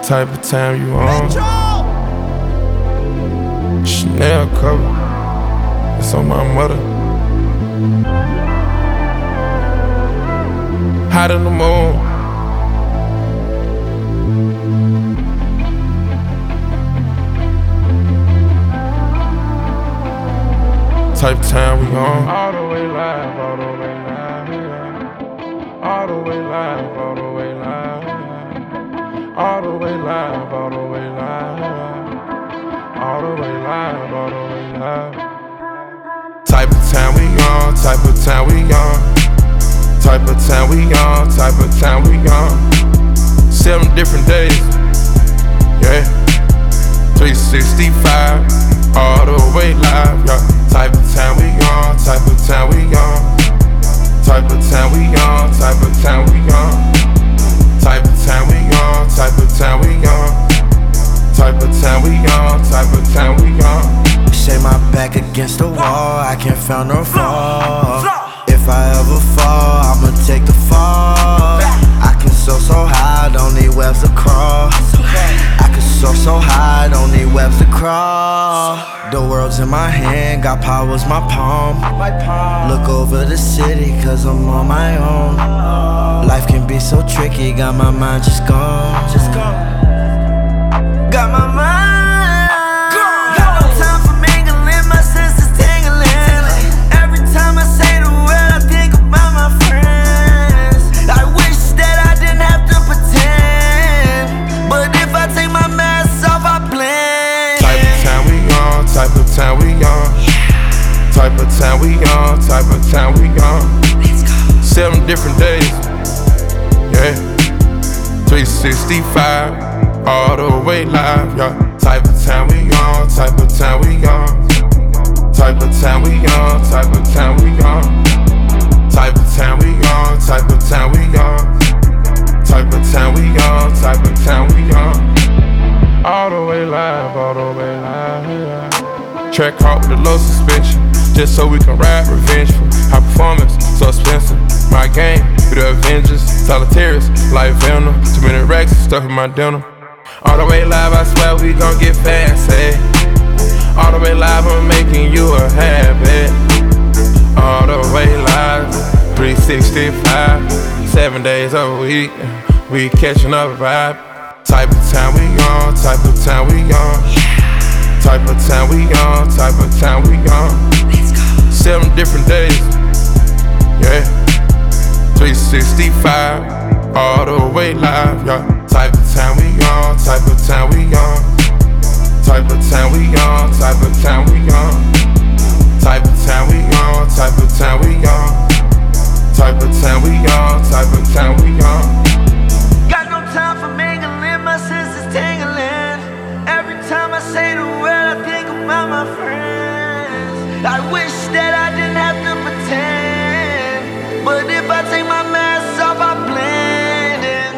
Type of time you on. Chanel cover, it's on my mother. Hot in the moon. Type of time we on. All the way live, all the way live, yeah. All the way live, all the way live, yeah. All the way live, all the way live, yeah. All the way live, all the way live. Type of time we on, type of time we on. Type of time we on, type of time we on. 7 different days, yeah. 365, all the way live, yeah. Type of time we on, type of time we on. Type of time we on, type of time we on. Type of time we on, type of time we on. Type of time we on, type of time we on. Say my back against the wall, I can't find no fall. If I ever fall, I'ma take the fall. I can soar so high, don't need webs to crawl. I can soar so high, don't need webs to crawl. The world's in my hand, got powers my palm. Look over the city, cause I'm on my own. Life can be so tricky, got my mind just gone. Got my mind. Got no time for mingling, my senses tingling. Every time I say the word, I think about my friends. I wish that I didn't have to pretend, but if I take my mask off, I blend. Type of time we on, type of time we on. Type of time we on, type of time we on. 7 different days, yeah. 365, all the way live, yeah. Type of time we on, type of time we on. Type of time we on, type of time we on. Type of time we on, type of time we on. Type of time we on, type of time we on. All the way live, all the way live, yeah. Track hard with a low suspension, just so we can ride revengeful. High performance, so expensive. My game, we the Avengers. Solitaires, like Venom. Too many racks, stuff in my denim. All the way live, I swear we gon' get fancy. All the way live, I'm making you a habit. All the way live, 365, 7 days a week. We catching up vibe. Type of time we on, type of time we on. Type of time we on, type of time we on. 7 different days, yeah. 365, all the way live, yeah. Type of time we on, type of time we on. Type of time we on, type of time we on. Type of time we on, type of time we on. Type of time we on, type of time we on. Got no time for mingling, my senses tingling. Every time I say the word, I think about my friends. I wish that I didn't have to pretend, but if I take my mask off, I blend in.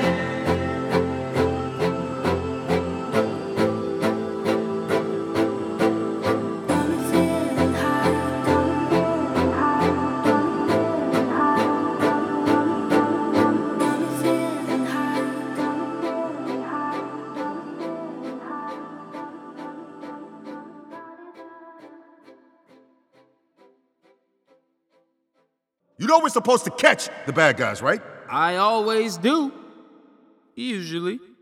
You know we're supposed to catch the bad guys, right? I always do. Usually.